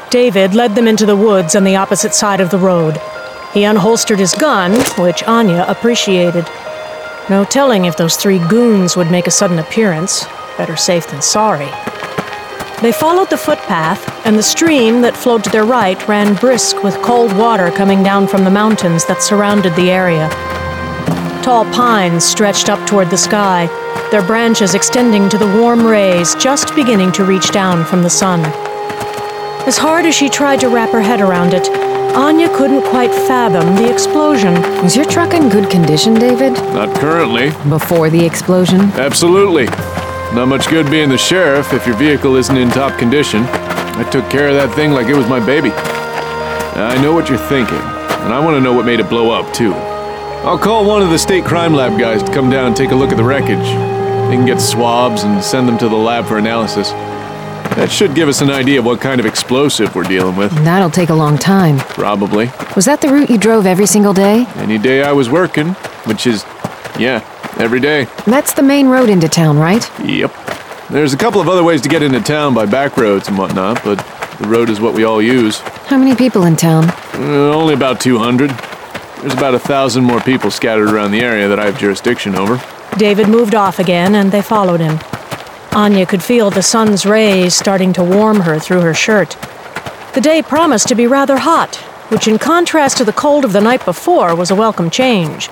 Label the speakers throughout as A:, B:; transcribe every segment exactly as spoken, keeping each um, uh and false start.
A: David led them into the woods on the opposite side of the road. He unholstered his gun, which Anya appreciated. No telling if those three goons would make a sudden appearance. Better safe than sorry. They followed the footpath, and the stream that flowed to their right ran brisk with cold water coming down from the mountains that surrounded the area. Tall pines stretched up toward the sky, their branches extending to the warm rays just beginning to reach down from the sun. As hard as she tried to wrap her head around it, Anya couldn't quite fathom the explosion.
B: Was your truck in good condition, David?
C: Not currently.
B: Before the explosion?
C: Absolutely. Not much good being the sheriff if your vehicle isn't in top condition. I took care of that thing like it was my baby. I know what you're thinking, and I want to know what made it blow up, too. I'll call one of the state crime lab guys to come down and take a look at the wreckage. They can get swabs and send them to the lab for analysis. That should give us an idea of what kind of explosive we're dealing with.
B: That'll take a long time.
C: Probably.
B: Was that the route you drove every single day?
C: Any day I was working, which is, yeah, every day.
B: That's the main road into town, right?
C: Yep. There's a couple of other ways to get into town by back roads and whatnot, but the road is what we all use.
B: How many people in town?
C: Uh, only about two hundred. There's about a thousand more people scattered around the area that I have jurisdiction over.
A: David moved off again, and they followed him. Anya could feel the sun's rays starting to warm her through her shirt. The day promised to be rather hot, which in contrast to the cold of the night before was a welcome change.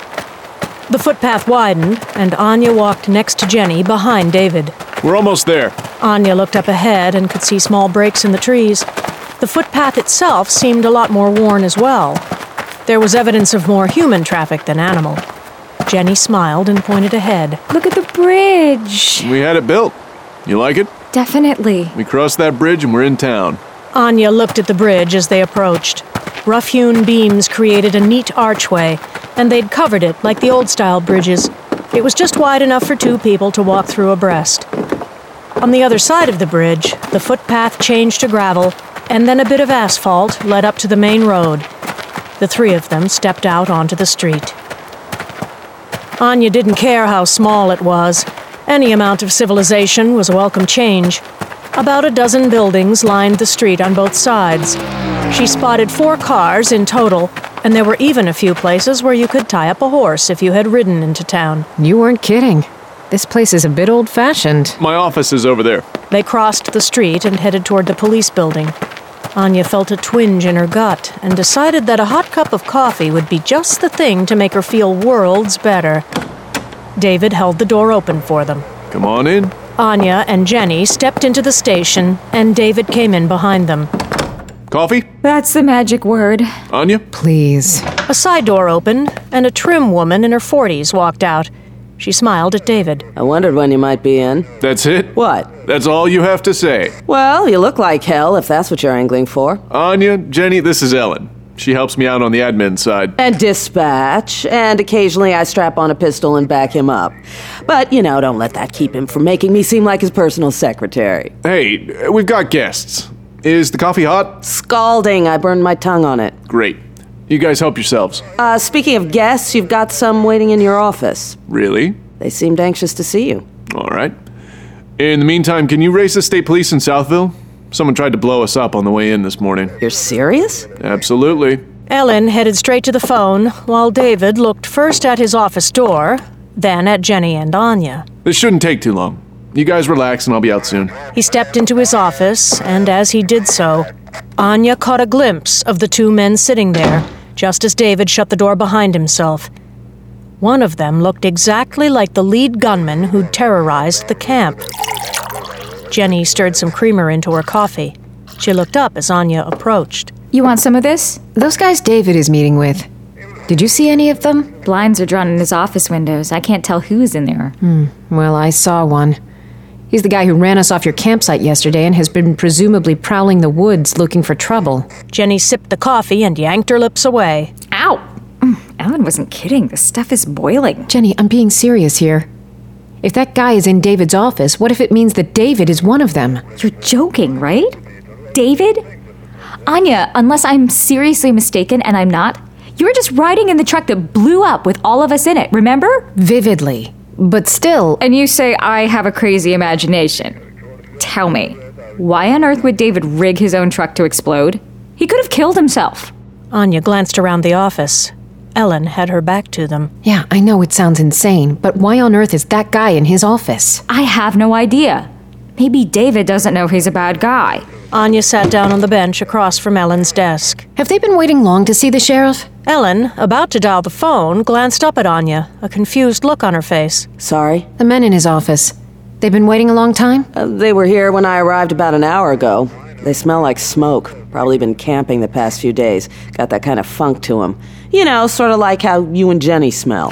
A: The footpath widened, and Anya walked next to Jenny behind David.
C: We're almost there.
A: Anya looked up ahead and could see small breaks in the trees. The footpath itself seemed a lot more worn as well. There was evidence of more human traffic than animal. Jenny smiled and pointed ahead.
D: Look at the bridge.
C: We had it built. You like it?
D: Definitely.
C: We crossed that bridge and we're in town.
A: Anya looked at the bridge as they approached. Rough-hewn beams created a neat archway, and they'd covered it like the old-style bridges. It was just wide enough for two people to walk through abreast. On the other side of the bridge, the footpath changed to gravel, and then a bit of asphalt led up to the main road. The three of them stepped out onto the street. Anya didn't care how small it was. Any amount of civilization was a welcome change. About a dozen buildings lined the street on both sides. She spotted four cars in total, and there were even a few places where you could tie up a horse if you had ridden into town.
B: You weren't kidding. This place is a bit old-fashioned.
C: My office is over there.
A: They crossed the street and headed toward the police building. Anya felt a twinge in her gut and decided that a hot cup of coffee would be just the thing to make her feel worlds better. David held the door open for them.
C: Come on in.
A: Anya and Jenny stepped into the station, and David came in behind them.
C: Coffee?
D: That's the magic word.
C: Anya?
B: Please.
A: A side door opened, and a trim woman in her forties walked out. She smiled at David.
E: I wondered when you might be in.
C: That's it?
E: What?
C: That's all you have to say.
E: Well, you look like hell if that's what you're angling for.
C: Anya, Jenny, this is Ellen. She helps me out on the admin side.
E: And dispatch, and occasionally I strap on a pistol and back him up. But, you know, don't let that keep him from making me seem like his personal secretary.
C: Hey, we've got guests. Is the coffee hot?
E: Scalding, I burned my tongue on it.
C: Great. You guys help yourselves.
E: Uh, speaking of guests, you've got some waiting in your office.
C: Really?
E: They seemed anxious to see you.
C: All right. In the meantime, can you race the state police in Southville? Someone tried to blow us up on the way in this morning.
E: You're serious?
C: Absolutely.
A: Ellen headed straight to the phone, while David looked first at his office door, then at Jenny and Anya.
C: This shouldn't take too long. You guys relax and I'll be out soon.
A: He stepped into his office, and as he did so, Anya caught a glimpse of the two men sitting there, just as David shut the door behind himself. One of them looked exactly like the lead gunman who'd terrorized the camp. Jenny stirred some creamer into her coffee. She looked up as Anya approached.
D: You want some of this?
B: Those guys David is meeting with. Did you see any of them?
D: Blinds are drawn in his office windows. I can't tell who's in there.
B: Hmm. Well, I saw one. He's the guy who ran us off your campsite yesterday and has been presumably prowling the woods looking for trouble.
A: Jenny sipped the coffee and yanked her lips away.
D: Ow! Ellen wasn't kidding. The stuff is boiling.
B: Jenny, I'm being serious here. If that guy is in David's office, what if it means that David is one of them?
D: You're joking, right? David? Anya, unless I'm seriously mistaken, and I'm not, you were just riding in the truck that blew up with all of us in it, remember?
B: Vividly. But still...
D: And you say I have a crazy imagination. Tell me, Why on earth would David rig his own truck to explode? He could have killed himself.
A: Anya glanced around the office. Ellen had her back to them.
B: Yeah, I know it sounds insane, but why on earth is that guy in his office?
D: I have no idea. Maybe David doesn't know he's a bad guy.
A: Anya sat down on the bench across from Ellen's desk.
B: Have they been waiting long to see the sheriff?
A: Ellen, about to dial the phone, glanced up at Anya, a confused look on her face.
E: Sorry?
B: The men in his office. They've been waiting a long time?
E: Uh, they were here when I arrived about an hour ago. They smell like smoke. Probably been camping the past few days. Got that kind of funk to them. You know, sort of like how you and Jenny smell.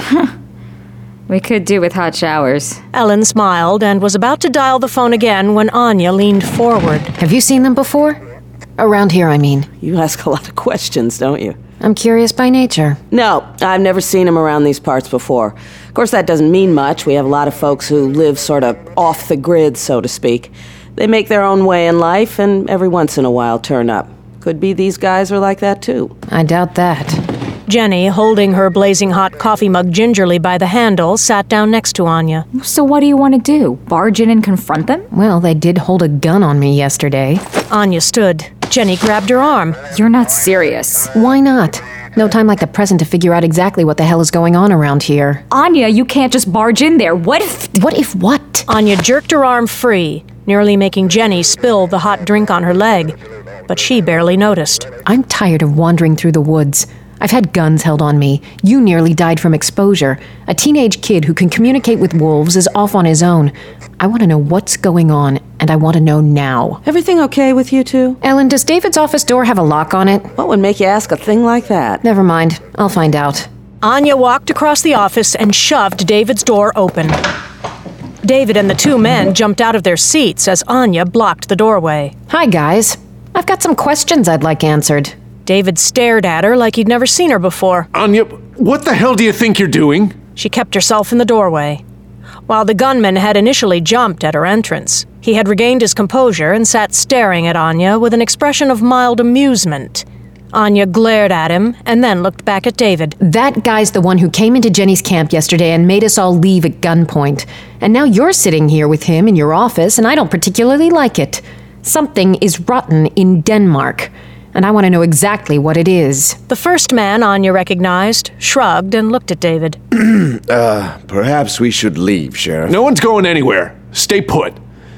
D: We could do with hot showers.
A: Ellen smiled and was about to dial the phone again when Anya leaned forward.
B: Have you seen them before? Around here, I mean.
E: You ask a lot of questions, don't you?
B: I'm curious by nature.
E: No, I've never seen them around these parts before. Of course, that doesn't mean much. We have a lot of folks who live sort of off the grid, so to speak. They make their own way in life and every once in a while turn up. Could be these guys are like that too.
B: I doubt that.
A: Jenny, holding her blazing hot coffee mug gingerly by the handle, sat down next to Anya.
D: So what do you want to do? Barge in and confront them?
B: Well, they did hold a gun on me yesterday.
A: Anya stood. Jenny grabbed her arm.
D: You're not serious.
B: Why not? No time like the present to figure out exactly what the hell is going on around here.
D: Anya, you can't just barge in there. What if...
B: What if what?
A: Anya jerked her arm free, nearly making Jenny spill the hot drink on her leg. But she barely noticed.
B: I'm tired of wandering through the woods. I've had guns held on me. You nearly died from exposure. A teenage kid who can communicate with wolves is off on his own. I want to know what's going on, and I want to know now.
E: Everything okay with you two?
B: Ellen, does David's office door have a lock on it?
E: What would make you ask a thing like that?
B: Never mind. I'll find out.
A: Anya walked across the office and shoved David's door open. David and the two men jumped out of their seats as Anya blocked the doorway.
B: Hi, guys. I've got some questions I'd like answered.
A: David stared at her like he'd never seen her before.
C: Anya, what the hell do you think you're doing?
A: She kept herself in the doorway. While the gunman had initially jumped at her entrance, he had regained his composure and sat staring at Anya with an expression of mild amusement. Anya glared at him and then looked back at David.
B: That guy's the one who came into Jenny's camp yesterday and made us all leave at gunpoint. And now you're sitting here with him in your office, and I don't particularly like it. Something is rotten in Denmark, and I want to know exactly what it is.
A: The first man Anya recognized shrugged and looked at David.
F: uh, perhaps we should leave, Sheriff.
C: No one's going anywhere. Stay put.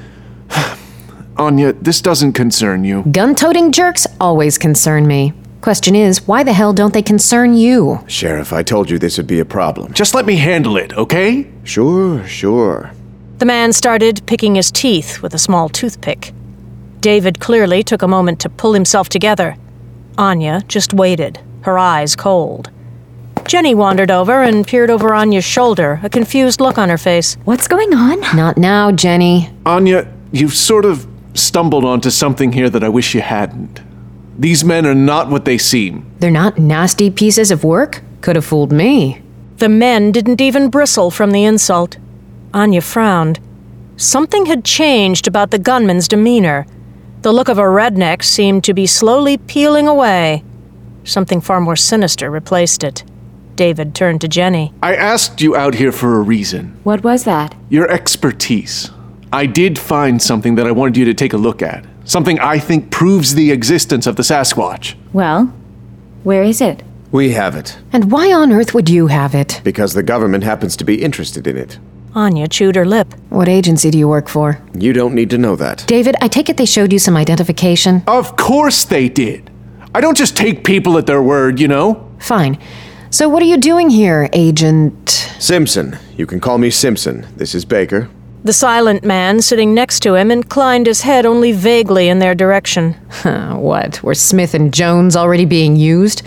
C: Anya, this doesn't concern you.
B: Gun-toting jerks always concern me. Question is, why the hell don't they concern you?
F: Sheriff, I told you this would be a problem.
C: Just let me handle it, okay?
F: Sure, sure.
A: The man started picking his teeth with a small toothpick. David clearly took a moment to pull himself together. Anya just waited, her eyes cold. Jenny wandered over and peered over Anya's shoulder, a confused look on her face.
D: What's going on?
B: Not now, Jenny.
C: Anya, you've sort of stumbled onto something here that I wish you hadn't. These men are not what they seem.
B: They're not nasty pieces of work? Could have fooled me.
A: The men didn't even bristle from the insult. Anya frowned. Something had changed about the gunman's demeanor. The look of a redneck seemed to be slowly peeling away. Something far more sinister replaced it. David turned to Jenny.
C: I asked you out here for a reason.
D: What was that?
C: Your expertise. I did find something that I wanted you to take a look at. Something I think proves the existence of the Sasquatch.
D: Well, where is it?
F: We have it.
B: And why on earth would you have it?
F: Because the government happens to be interested in it.
A: Anya chewed her lip.
B: What agency do you work for?
F: You don't need to know that.
B: David, I take it they showed you some identification?
C: Of course they did. I don't just take people at their word, you know?
B: Fine. So what are you doing here, Agent...
F: Simpson. You can call me Simpson. This is Baker.
A: The silent man sitting next to him inclined his head only vaguely in their direction.
B: Huh, what, were Smith and Jones already being used?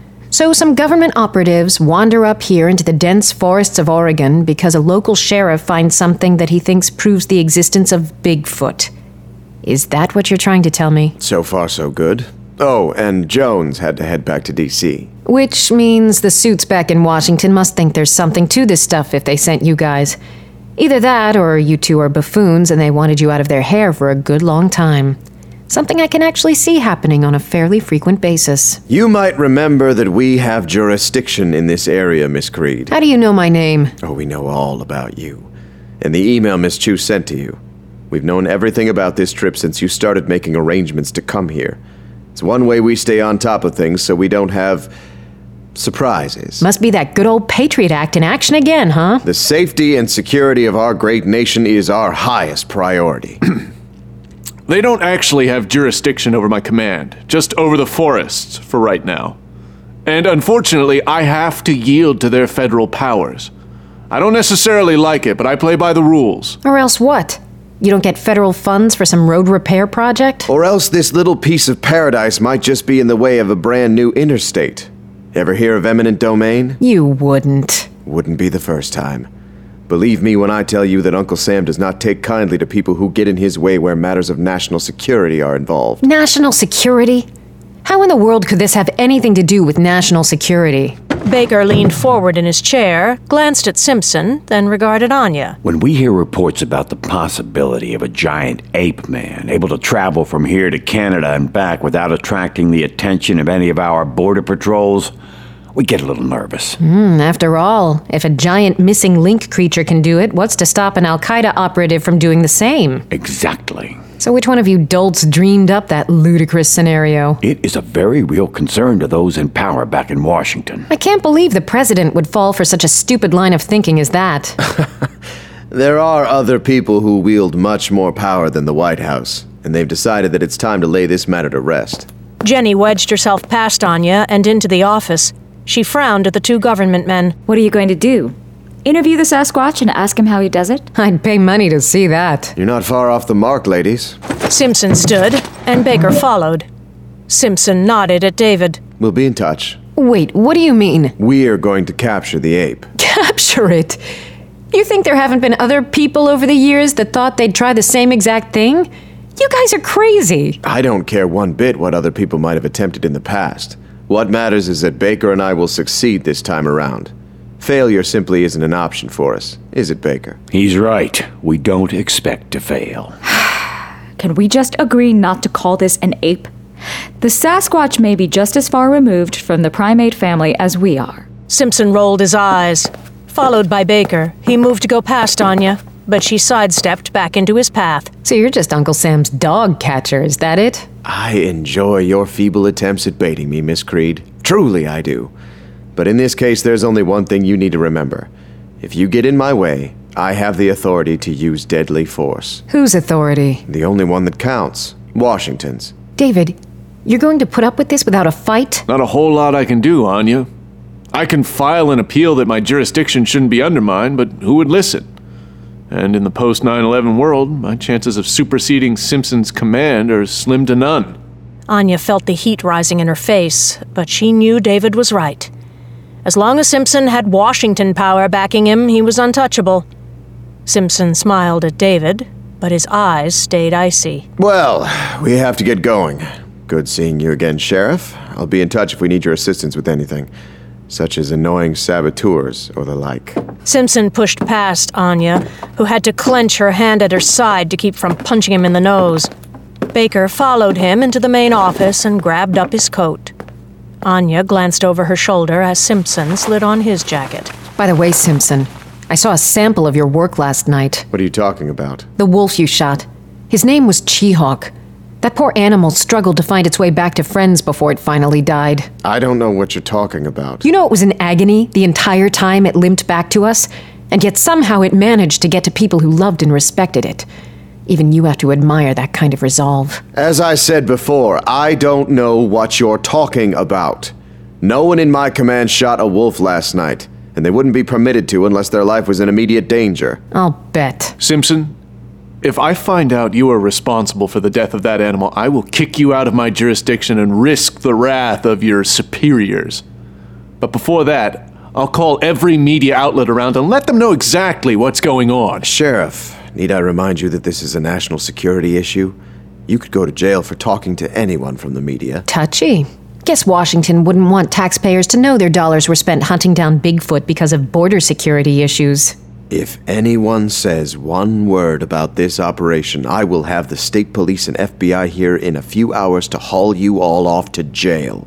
B: So some government operatives wander up here into the dense forests of Oregon because a local sheriff finds something that he thinks proves the existence of Bigfoot. Is that what you're trying to tell me?
F: So far, so good. Oh, and Jones had to head back to D C
B: Which means the suits back in Washington must think there's something to this stuff if they sent you guys. Either that, or you two are buffoons and they wanted you out of their hair for a good long time. Something I can actually see happening on a fairly frequent basis.
F: You might remember that we have jurisdiction in this area, Miss Creed.
B: How do you know my name?
F: Oh, we know all about you. And the email Miss Chu sent to you. We've known everything about this trip since you started making arrangements to come here. It's one way we stay on top of things so we don't have surprises.
B: Must be that good old Patriot Act in action again, huh?
F: The safety and security of our great nation is our highest priority.
C: They don't actually have jurisdiction over my command, just over the forests for right now. And unfortunately, I have to yield to their federal powers. I don't necessarily like it, but I play by the rules.
B: Or else what? You don't get federal funds for some road repair project?
F: Or else this little piece of paradise might just be in the way of a brand new interstate. Ever hear of eminent domain?
B: You wouldn't.
F: Wouldn't be the first time. Believe me when I tell you that Uncle Sam does not take kindly to people who get in his way where matters of national security are involved.
B: National security? How in the world could this have anything to do with national security?
A: Baker leaned forward in his chair, glanced at Simpson, then regarded Anya.
G: When we hear reports about the possibility of a giant ape man able to travel from here to Canada and back without attracting the attention of any of our border patrols, we get a little nervous.
B: Mm, after all, if a giant missing link creature can do it, what's to stop an Al-Qaeda operative from doing the same?
G: Exactly.
B: So which one of you dolts dreamed up that ludicrous scenario?
G: It is a very real concern to those in power back in Washington.
B: I can't believe the president would fall for such a stupid line of thinking as that.
F: There are other people who wield much more power than the White House, and they've decided that it's time to lay this matter to rest.
A: Jenny wedged herself past Anya and into the office. She frowned at the two government men.
D: What are you going to do? Interview the Sasquatch and ask him how he does it?
B: I'd pay money to see that.
F: You're not far off the mark, ladies.
A: Simpson stood, and Baker followed. Simpson nodded at David.
F: We'll be in touch.
B: Wait, what do you mean?
F: We're going to capture the ape.
B: Capture it? You think there haven't been other people over the years that thought they'd try the same exact thing? You guys are crazy.
F: I don't care one bit what other people might have attempted in the past. What matters is that Baker and I will succeed this time around. Failure simply isn't an option for us, is it, Baker?
G: He's right. We don't expect to fail.
D: Can we just agree not to call this an ape? The Sasquatch may be just as far removed from the primate family as we are.
A: Simpson rolled his eyes. Followed by Baker, he moved to go past Anya, but she sidestepped back into his path.
B: So you're just Uncle Sam's dog catcher, is that it?
F: I enjoy your feeble attempts at baiting me, Miss Creed. Truly I do. But in this case, there's only one thing you need to remember. If you get in my way, I have the authority to use deadly force.
B: Whose authority?
F: The only one that counts. Washington's.
B: David, you're going to put up with this without a fight?
C: Not a whole lot I can do, Anya. I can file an appeal that my jurisdiction shouldn't be undermined, but who would listen? And in the post nine eleven world, my chances of superseding Simpson's command are slim to none.
A: Anya felt the heat rising in her face, but she knew David was right. As long as Simpson had Washington power backing him, he was untouchable. Simpson smiled at David, but his eyes stayed icy.
F: Well, we have to get going. Good seeing you again, Sheriff. I'll be in touch if we need your assistance with anything, such as annoying saboteurs or the like.
A: Simpson pushed past Anya, who had to clench her hand at her side to keep from punching him in the nose. Baker followed him into the main office and grabbed up his coat. Anya glanced over her shoulder as Simpson slid on his jacket.
B: By the way, Simpson, I saw a sample of your work last night.
F: What are you talking about?
B: The wolf you shot. His name was Cheehawk. That poor animal struggled to find its way back to friends before it finally died.
F: I don't know what you're talking about.
B: You know it was in agony the entire time it limped back to us, and yet somehow it managed to get to people who loved and respected it. Even you have to admire that kind of resolve.
F: As I said before, I don't know what you're talking about. No one in my command shot a wolf last night, and they wouldn't be permitted to unless their life was in immediate danger.
B: I'll bet.
C: Simpson, if I find out you are responsible for the death of that animal, I will kick you out of my jurisdiction and risk the wrath of your superiors. But before that, I'll call every media outlet around and let them know exactly what's going on.
F: Sheriff, need I remind you that this is a national security issue? You could go to jail for talking to anyone from the media.
B: Touchy. Guess Washington wouldn't want taxpayers to know their dollars were spent hunting down Bigfoot because of border security issues.
F: If anyone says one word about this operation, I will have the state police and F B I here in a few hours to haul you all off to jail.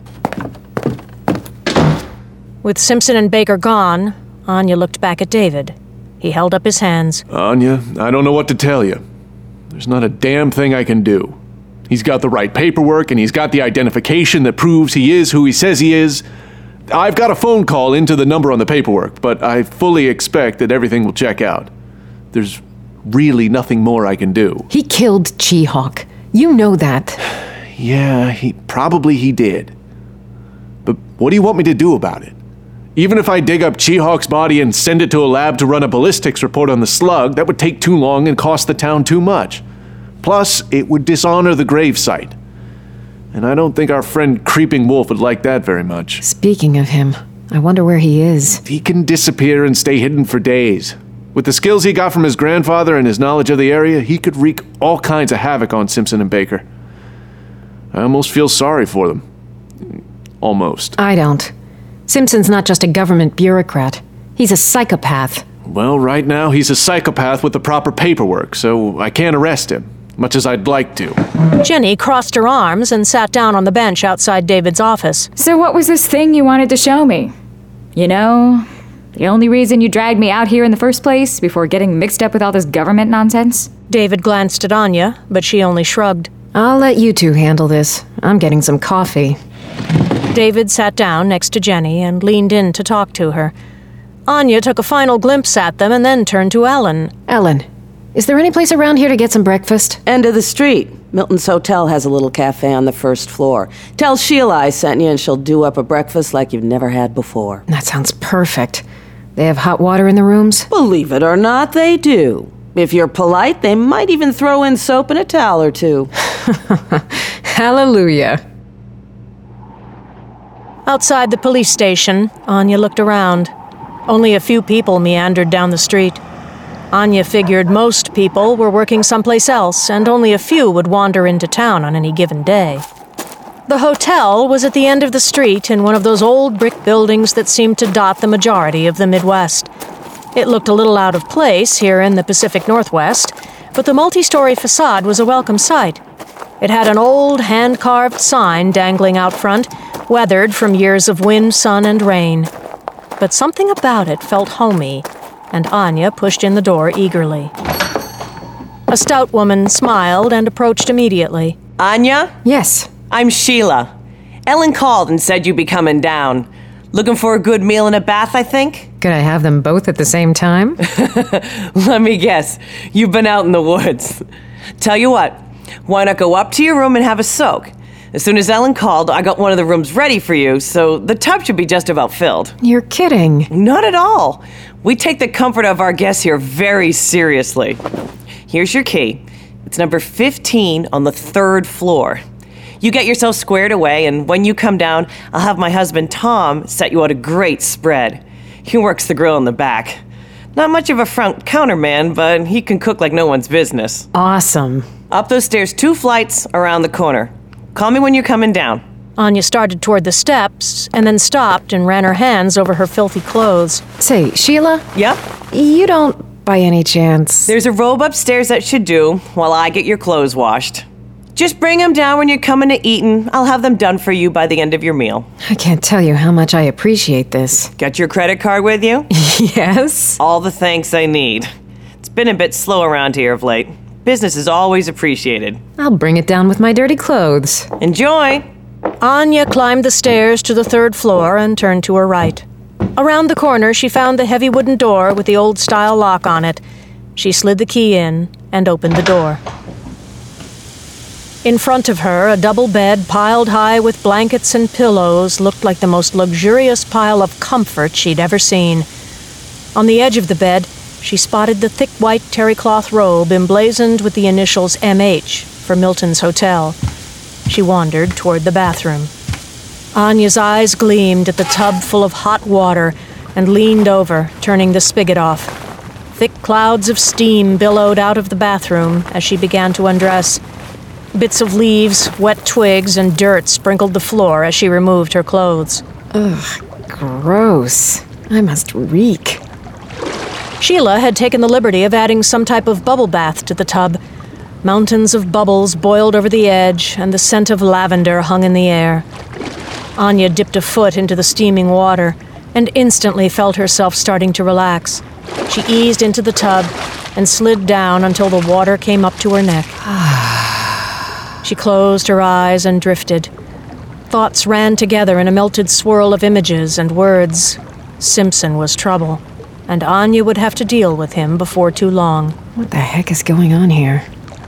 A: With Simpson and Baker gone, Anya looked back at David. He held up his hands.
C: Anya, I don't know what to tell you. There's not a damn thing I can do. He's got the right paperwork, and he's got the identification that proves he is who he says he is. I've got a phone call into the number on the paperwork, but I fully expect that everything will check out. There's really nothing more I can do.
B: He killed Chi-Hawk. You know that.
C: Yeah, he probably he did. But what do you want me to do about it? Even if I dig up Chi-Hawk's body and send it to a lab to run a ballistics report on the slug, that would take too long and cost the town too much. Plus, it would dishonor the gravesite. And I don't think our friend Creeping Wolf would like that very much.
B: Speaking of him, I wonder where he is.
C: He can disappear and stay hidden for days. With the skills he got from his grandfather and his knowledge of the area, he could wreak all kinds of havoc on Simpson and Baker. I almost feel sorry for them. Almost.
B: I don't. Simpson's not just a government bureaucrat. He's a psychopath.
C: Well, right now he's a psychopath with the proper paperwork, so I can't arrest him, much as I'd like to.
A: Jenny crossed her arms and sat down on the bench outside David's office.
D: So what was this thing you wanted to show me? You know, the only reason you dragged me out here in the first place, before getting mixed up with all this government nonsense?
A: David glanced at Anya, but she only shrugged.
B: I'll let you two handle this. I'm getting some coffee.
A: David sat down next to Jenny and leaned in to talk to her. Anya took a final glimpse at them and then turned to Ellen.
B: Ellen, is there any place around here to get some breakfast?
E: End of the street. Milton's Hotel has a little cafe on the first floor. Tell Sheila I sent you and she'll do up a breakfast like you've never had before.
B: That sounds perfect. They have hot water in the rooms?
E: Believe it or not, they do. If you're polite, they might even throw in soap and a towel or two.
B: Hallelujah.
A: Outside the police station, Anya looked around. Only a few people meandered down the street. Anya figured most people were working someplace else, and only a few would wander into town on any given day. The hotel was at the end of the street in one of those old brick buildings that seemed to dot the majority of the Midwest. It looked a little out of place here in the Pacific Northwest, but the multi-story facade was a welcome sight. It had an old hand-carved sign dangling out front, weathered from years of wind, sun, and rain. But something about it felt homey, and Anya pushed in the door eagerly. A stout woman smiled and approached immediately.
H: Anya?
B: Yes.
H: I'm Sheila. Ellen called and said you'd be coming down. Looking for a good meal and a bath, I think?
B: Could I have them both at the same time?
H: Let me guess. You've been out in the woods. Tell you what, why not go up to your room and have a soak? As soon as Ellen called, I got one of the rooms ready for you, so the tub should be just about filled.
B: You're kidding.
H: Not at all. We take the comfort of our guests here very seriously. Here's your key. It's number fifteen on the third floor. You get yourself squared away, and when you come down, I'll have my husband Tom set you out a great spread. He works the grill in the back. Not much of a front counter man, but he can cook like no one's business.
B: Awesome.
H: Up those stairs, two flights around the corner. Call me when you're coming down.
A: Anya started toward the steps, and then stopped and ran her hands over her filthy clothes.
B: Say, Sheila?
H: Yep.
B: You don't, by any chance...
H: There's a robe upstairs that should do, while I get your clothes washed. Just bring them down when you're coming to Eaton. I'll have them done for you by the end of your meal.
B: I can't tell you how much I appreciate this.
H: Got your credit card with you?
B: Yes.
H: All the thanks I need. It's been a bit slow around here of late. Business is always appreciated.
B: I'll bring it down with my dirty clothes.
H: Enjoy!
A: Anya climbed the stairs to the third floor and turned to her right. Around the corner, she found the heavy wooden door with the old-style lock on it. She slid the key in and opened the door. In front of her, a double bed piled high with blankets and pillows looked like the most luxurious pile of comfort she'd ever seen. On the edge of the bed, she spotted the thick white terry cloth robe emblazoned with the initials M H for Milton's Hotel. She wandered toward the bathroom. Anya's eyes gleamed at the tub full of hot water and leaned over, turning the spigot off. Thick clouds of steam billowed out of the bathroom as she began to undress. Bits of leaves, wet twigs, and dirt sprinkled the floor as she removed her clothes.
B: Ugh, gross. I must reek.
A: Sheila had taken the liberty of adding some type of bubble bath to the tub. Mountains of bubbles boiled over the edge, and the scent of lavender hung in the air. Anya dipped a foot into the steaming water and instantly felt herself starting to relax. She eased into the tub and slid down until the water came up to her neck. She closed her eyes and drifted. Thoughts ran together in a melted swirl of images and words. Simpson was trouble, and Anya would have to deal with him before too long.
B: What the heck is going on here?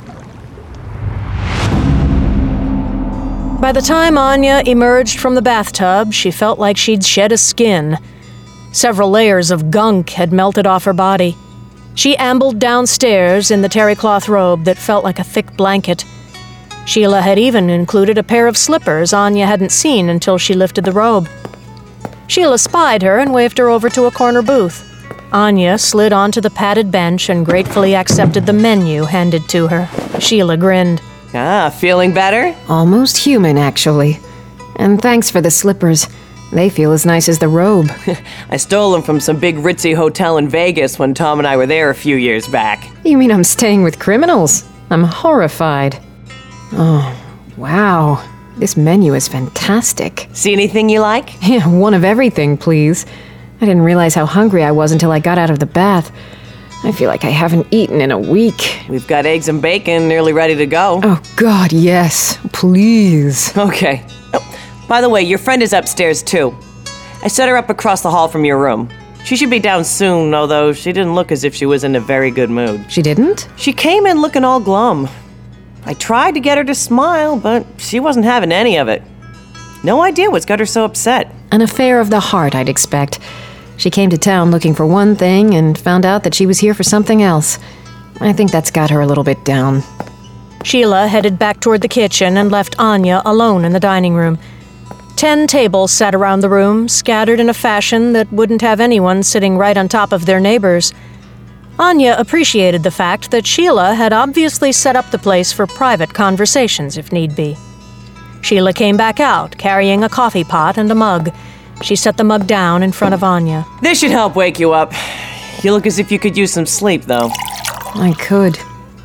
A: By the time Anya emerged from the bathtub, she felt like she'd shed a skin. Several layers of gunk had melted off her body. She ambled downstairs in the terry cloth robe that felt like a thick blanket. Sheila had even included a pair of slippers Anya hadn't seen until she lifted the robe. Sheila spied her and waved her over to a corner booth. Anya slid onto the padded bench and gratefully accepted the menu handed to her. Sheila grinned.
H: Ah, feeling better?
B: Almost human, actually. And thanks for the slippers. They feel as nice as the robe.
H: I stole them from some big ritzy hotel in Vegas when Tom and I were there a few years back.
B: You mean I'm staying with criminals? I'm horrified. Oh, wow. This menu is fantastic.
H: See anything you like?
B: Yeah, one of everything, please. I didn't realize how hungry I was until I got out of the bath. I feel like I haven't eaten in a week.
H: We've got eggs and bacon nearly ready to go.
B: Oh, God, yes. Please.
H: Okay. Oh, by the way, your friend is upstairs, too. I set her up across the hall from your room. She should be down soon, although she didn't look as if she was in a very good mood.
B: She didn't?
H: She came in looking all glum. I tried to get her to smile, but she wasn't having any of it. No idea what's got her so upset.
B: An affair of the heart, I'd expect. She came to town looking for one thing and found out that she was here for something else. I think that's got her a little bit down.
A: Sheila headed back toward the kitchen and left Anya alone in the dining room. Ten tables sat around the room, scattered in a fashion that wouldn't have anyone sitting right on top of their neighbors. Anya appreciated the fact that Sheila had obviously set up the place for private conversations if need be. Sheila came back out, carrying a coffee pot and a mug. She set the mug down in front of Anya.
H: This should help wake you up. You look as if you could use some sleep, though.
B: I could.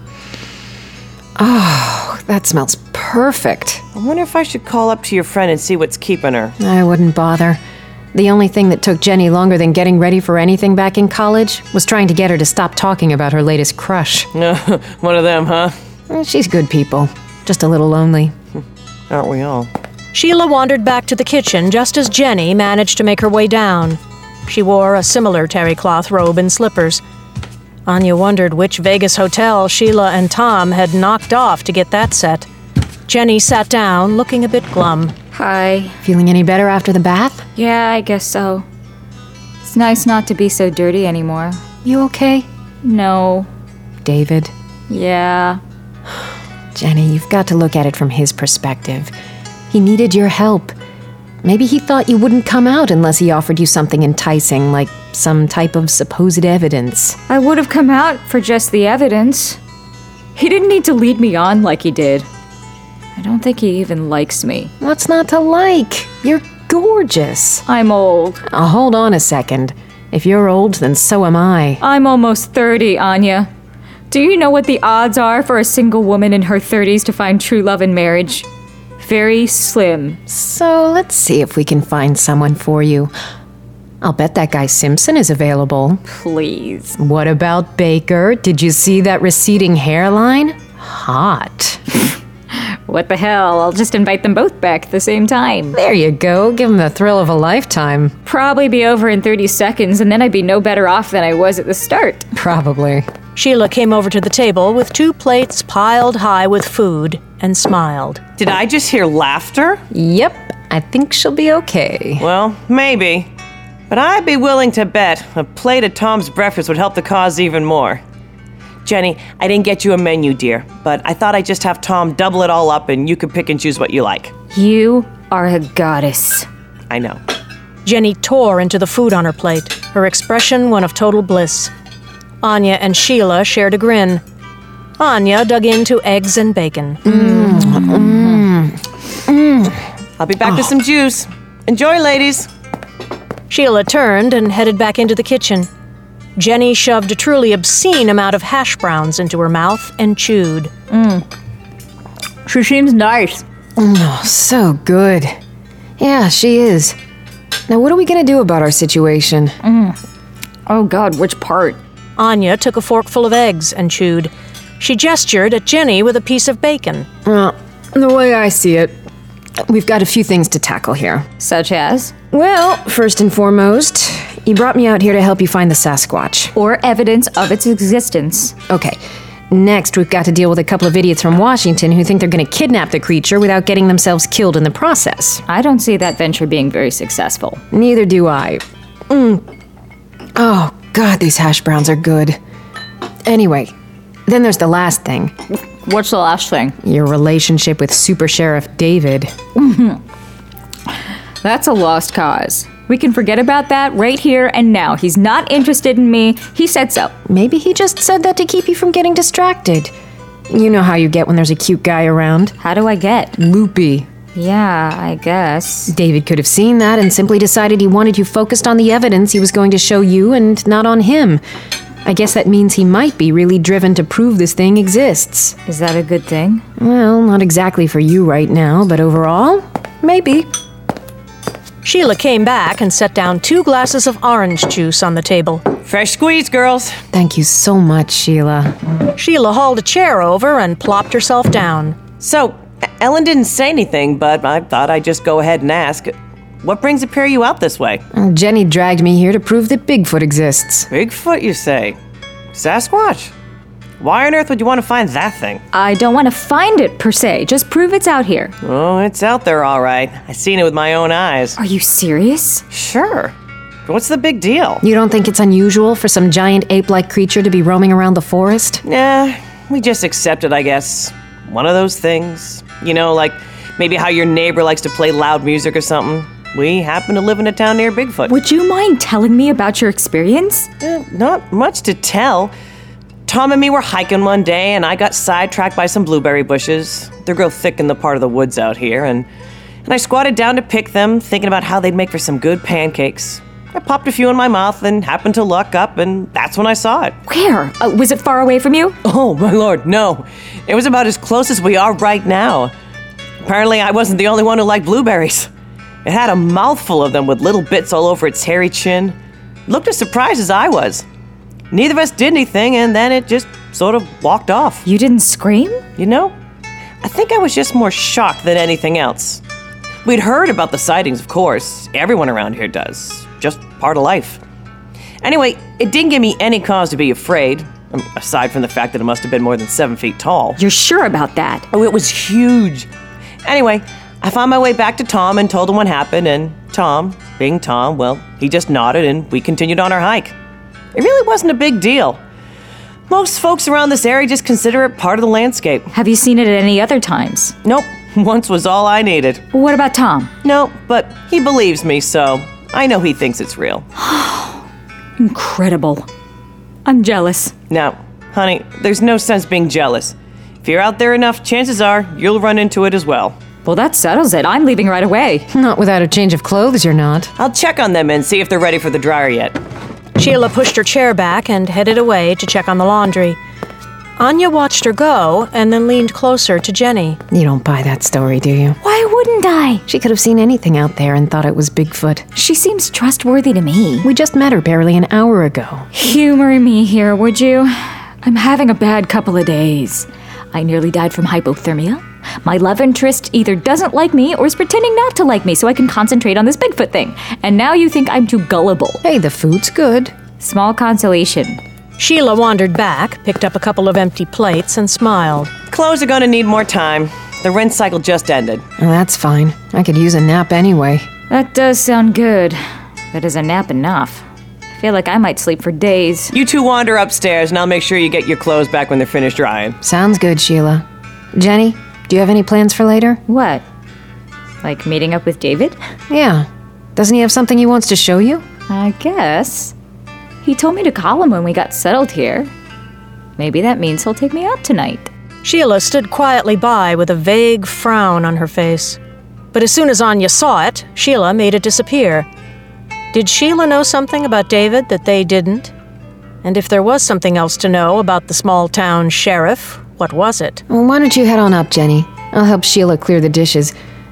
B: Oh, that smells perfect.
H: I wonder if I should call up to your friend and see what's keeping her.
B: I wouldn't bother. The only thing that took Jenny longer than getting ready for anything back in college was trying to get her to stop talking about her latest crush.
H: One of them, huh?
B: She's good people. Just a little lonely.
H: Aren't we all?
A: Sheila wandered back to the kitchen just as Jenny managed to make her way down. She wore a similar terry cloth robe and slippers. Anya wondered which Vegas hotel Sheila and Tom had knocked off to get that set. Jenny sat down, looking a bit glum.
D: Hi.
B: Feeling any better after the bath?
D: Yeah, I guess so. It's nice not to be so dirty anymore.
B: You okay?
D: No.
B: David?
D: Yeah.
B: Jenny, you've got to look at it from his perspective. He needed your help. Maybe he thought you wouldn't come out unless he offered you something enticing, like some type of supposed evidence.
D: I would have come out for just the evidence. He didn't need to lead me on like he did. I don't think he even likes me.
B: What's not to like? You're gorgeous.
D: I'm old.
B: Uh, hold on a second. If you're old, then so am I.
D: I'm almost thirty, Anya. Do you know what the odds are for a single woman in her thirties to find true love in marriage? Very slim.
B: So let's see if we can find someone for you. I'll bet that guy Simpson is available.
D: Please.
B: What about Baker? Did you see that receding hairline? Hot.
D: What the hell? I'll just invite them both back at the same time.
B: There you go. Give him the thrill of a lifetime.
D: Probably be over in thirty seconds, and then I'd be no better off than I was at the start.
B: Probably.
A: Sheila came over to the table with two plates piled high with food and smiled.
H: Did I just hear laughter?
B: Yep. I think she'll be okay.
H: Well, maybe. But I'd be willing to bet a plate of Tom's breakfast would help the cause even more. Jenny, I didn't get you a menu, dear, but I thought I'd just have Tom double it all up and you could pick and choose what you like.
D: You are a goddess.
H: I know.
A: Jenny tore into the food on her plate, her expression one of total bliss. Anya and Sheila shared a grin. Anya dug into eggs and bacon.
B: Mm. Mm.
H: Mm. I'll be back oh. with some juice. Enjoy, ladies.
A: Sheila turned and headed back into the kitchen. Jenny shoved a truly obscene amount of hash browns into her mouth and chewed.
D: Mm. She seems nice.
B: Oh, so good. Yeah, she is. Now, what are we gonna do about our situation?
D: Oh God, which part?
A: Anya took a forkful of eggs and chewed. She gestured at Jenny with a piece of bacon.
B: Well, the way I see it, we've got a few things to tackle here.
D: Such as?
B: Well, first and foremost, you brought me out here to help you find the Sasquatch.
D: Or evidence of its existence.
B: Okay. Next, we've got to deal with a couple of idiots from Washington who think they're going to kidnap the creature without getting themselves killed in the process.
D: I don't see that venture being very successful.
B: Neither do I. Mm. Oh, God, these hash browns are good. Anyway, then there's the last thing.
D: What's the last thing?
B: Your relationship with Super Sheriff David.
D: That's a lost cause. We can forget about that right here and now. He's not interested in me. He said so.
B: Maybe he just said that to keep you from getting distracted. You know how you get when there's a cute guy around.
D: How do I get?
B: Loopy.
D: Yeah, I guess.
B: David could have seen that and simply decided he wanted you focused on the evidence he was going to show you and not on him. I guess that means he might be really driven to prove this thing exists.
D: Is that a good thing?
B: Well, not exactly for you right now, but overall, maybe.
A: Sheila came back and set down two glasses of orange juice on the table.
H: Fresh squeeze, girls.
B: Thank you so much, Sheila.
A: Sheila hauled a chair over and plopped herself down.
H: So, Ellen didn't say anything, but I thought I'd just go ahead and ask. What brings the pair of you out this way?
B: Jenny dragged me here to prove that Bigfoot exists.
H: Bigfoot, you say? Sasquatch? Why on earth would you want to find that thing?
D: I don't want to find it, per se. Just prove it's out here.
H: Oh, it's out there, all right. I seen it with my own eyes.
D: Are you serious?
H: Sure. But what's the big deal?
B: You don't think it's unusual for some giant ape-like creature to be roaming around the forest?
H: Nah, we just accept it, I guess. One of those things. You know, like maybe how your neighbor likes to play loud music or something. We happen to live in a town near Bigfoot.
D: Would you mind telling me about your experience?
H: Eh, not much to tell. Tom and me were hiking one day, and I got sidetracked by some blueberry bushes. They grow thick in the part of the woods out here, and, and I squatted down to pick them, thinking about how they'd make for some good pancakes. I popped a few in my mouth and happened to look up, and that's when I saw it.
D: Where? Uh, was it far away from you?
H: Oh, my lord, no. It was about as close as we are right now. Apparently, I wasn't the only one who liked blueberries. It had a mouthful of them with little bits all over its hairy chin. It looked as surprised as I was. Neither of us did anything, and then it just sort of walked off.
D: You didn't scream?
H: You know, I think I was just more shocked than anything else. We'd heard about the sightings, of course. Everyone around here does. Just part of life. Anyway, it didn't give me any cause to be afraid, I mean, aside from the fact that it must have been more than seven feet tall.
D: You're sure about that?
H: Oh, it was huge. Anyway, I found my way back to Tom and told him what happened, and Tom, being Tom, well, he just nodded and we continued on our hike. It really wasn't a big deal. Most folks around this area just consider it part of the landscape.
D: Have you seen it at any other times?
H: Nope, once was all I needed.
D: What about Tom?
H: No, but he believes me, so I know he thinks it's real.
D: Incredible. I'm jealous.
H: Now, honey, there's no sense being jealous. If you're out there enough, chances are you'll run into it as well.
D: Well, that settles it. I'm leaving right away.
B: Not without a change of clothes, you're not.
H: I'll check on them and see if they're ready for the dryer yet.
A: Sheila pushed her chair back and headed away to check on the laundry. Anya watched her go and then leaned closer to Jenny.
B: You don't buy that story, do you?
D: Why wouldn't I?
B: She could have seen anything out there and thought it was Bigfoot.
D: She seems trustworthy to me.
B: We just met her barely an hour ago.
D: Humor me here, would you? I'm having a bad couple of days. I nearly died from hypothermia. My love interest either doesn't like me or is pretending not to like me so I can concentrate on this Bigfoot thing. And now you think I'm too gullible.
B: Hey, the food's good.
D: Small consolation.
A: Sheila wandered back, picked up a couple of empty plates, and smiled.
H: Clothes are gonna need more time. The rinse cycle just ended.
B: Well, that's fine. I could use a nap anyway.
D: That does sound good. But is a nap enough? I feel like I might sleep for days.
H: You two wander upstairs and I'll make sure you get your clothes back when they're finished drying.
B: Sounds good, Sheila. Jenny, do you have any plans for later?
D: What? Like meeting up with David?
B: Yeah. Doesn't he have something he wants to show you?
D: I guess. He told me to call him when we got settled here. Maybe that means he'll take me out tonight.
A: Sheila stood quietly by with a vague frown on her face. But as soon as Anya saw it, Sheila made it disappear. Did Sheila know something about David that they didn't? And if there was something else to know about the small-town sheriff, what was it?
B: Well, why don't you head on up, Jenny? I'll help Sheila clear the dishes.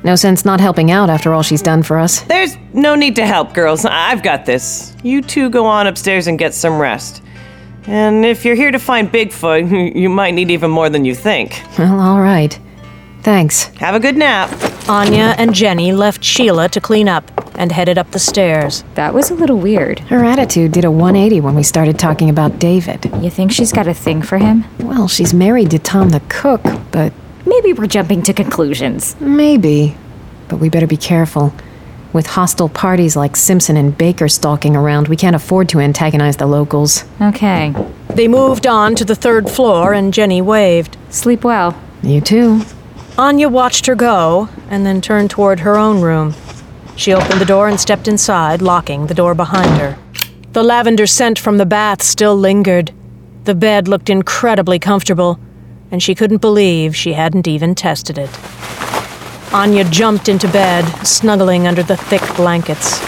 B: No sense not helping out after all she's done for us.
H: There's no need to help, girls. I've got this. You two go on upstairs and get some rest. And if you're here to find Bigfoot, you might need even more than you think.
B: Well, all right. Thanks.
H: Have a good nap.
A: Anya and Jenny left Sheila to clean up and headed up the stairs.
D: That was a little weird.
B: Her attitude did a one eighty when we started talking about David.
D: You think she's got a thing for him?
B: Well, she's married to Tom the cook, but...
D: Maybe we're jumping to conclusions.
B: Maybe. But we better be careful. With hostile parties like Simpson and Baker stalking around, we can't afford to antagonize the locals.
D: Okay.
A: They moved on to the third floor and Jenny waved.
D: Sleep well.
B: You too.
A: Anya watched her go and then turned toward her own room. She opened the door and stepped inside, locking the door behind her. The lavender scent from the bath still lingered. The bed looked incredibly comfortable, and she couldn't believe she hadn't even tested it. Anya jumped into bed, snuggling under the thick blankets.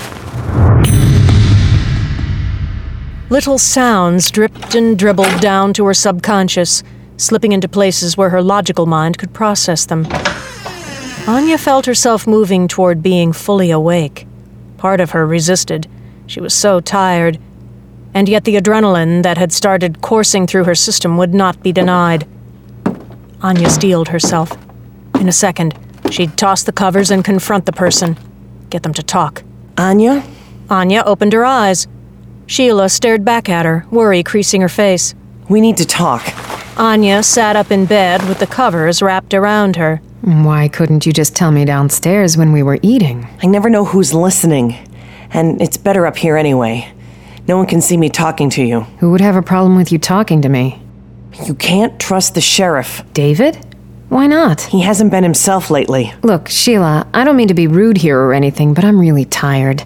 A: Little sounds dripped and dribbled down to her subconscious, slipping into places where her logical mind could process them. Anya felt herself moving toward being fully awake. Part of her resisted. She was so tired. And yet the adrenaline that had started coursing through her system would not be denied. Anya steeled herself. In a second, she'd toss the covers and confront the person. Get them to talk.
H: Anya?
A: Anya opened her eyes. Sheila stared back at her, worry creasing her face.
H: We need to talk.
A: Anya sat up in bed with the covers wrapped around her.
B: Why couldn't you just tell me downstairs when we were eating?
H: I never know who's listening. And it's better up here anyway. No one can see me talking to you.
B: Who would have a problem with you talking to me?
H: You can't trust the sheriff.
B: David? Why not?
H: He hasn't been himself lately.
B: Look, Sheila, I don't mean to be rude here or anything, but I'm really tired.